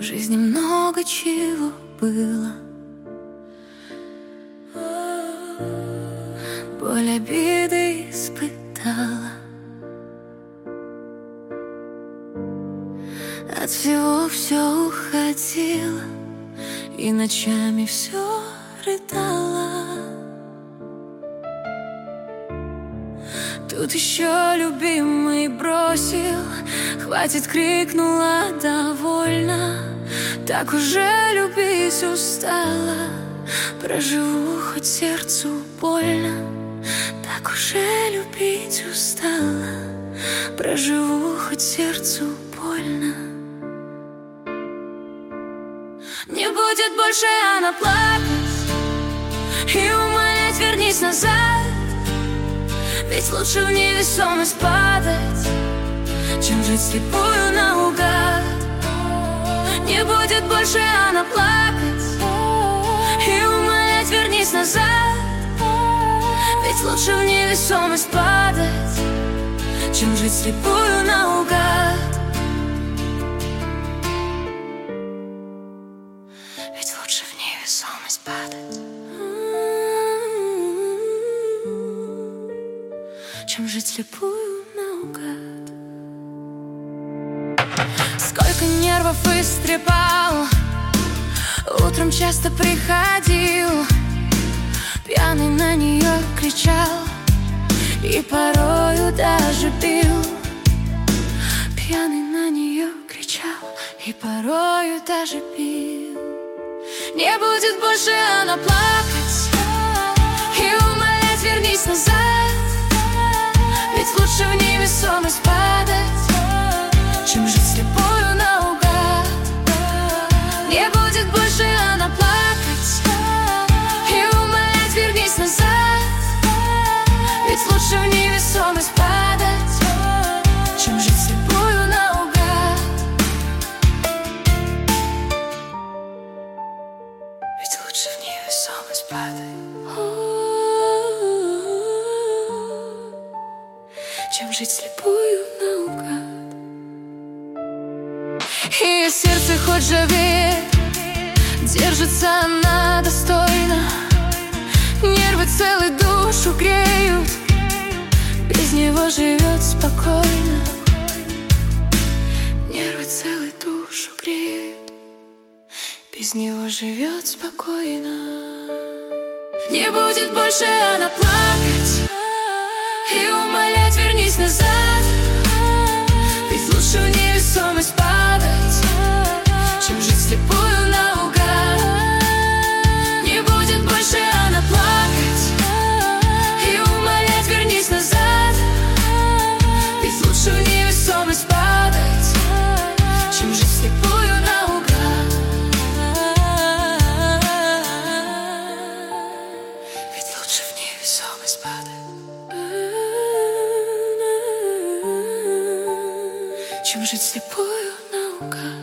жизни много чего было. Боль обиды испытала. От всего все уходило, и ночами все рыдала. Тут еще любимый бросил, хватит, крикнула, довольно. Так уже любить устала, проживу, хоть сердцу больно. Так уже любить устала, проживу, хоть сердцу больно. Не будет больше она плакать и умолять: вернись назад. Ведь лучше в невесомость падать, чем жить слепую наугад. Не будет больше она плакать и умолять: вернись назад. Ведь лучше в невесомость падать, чем жить слепую наугад. Ведь лучше в невесомость падать, чем жить слепую наугад. Сколько нервов истрепал, утром часто приходил, пьяный на нее кричал и порою даже бил. Пьяный на нее кричал и порою даже бил. Не будет больше она плакать и умолять: вернись назад. Ведь лучше в невесомость падать, чем жить слепую наугад. Не будет больше она плакать и умолять: вернись назад. Ведь лучше в невесомость падать, чем жить слепую наугад. Ведь лучше в невесомость падать, чем жить слепую наугад. Ее сердце хоть живее, держится она достойно. Нервы целой душу греют, без него живет спокойно. Нервы целой душу греют, без него живет спокойно. Не будет больше она плакать и умолять: вернись назад. Ведь лучше в невесомость падать, чем жить слепую наугад. Не будет больше она плакать и умолять: вернись назад. Ведь лучше в невесомость падать, чем жить слепую наугад. Ведь лучше в невесомость падать, чем жить слепую наугад.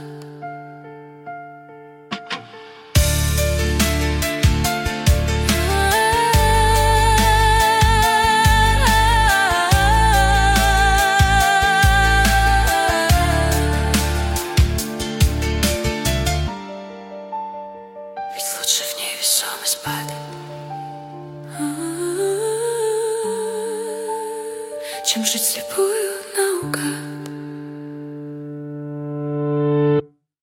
Ведь лучше в невесомость падать, чем жить слепую наугад.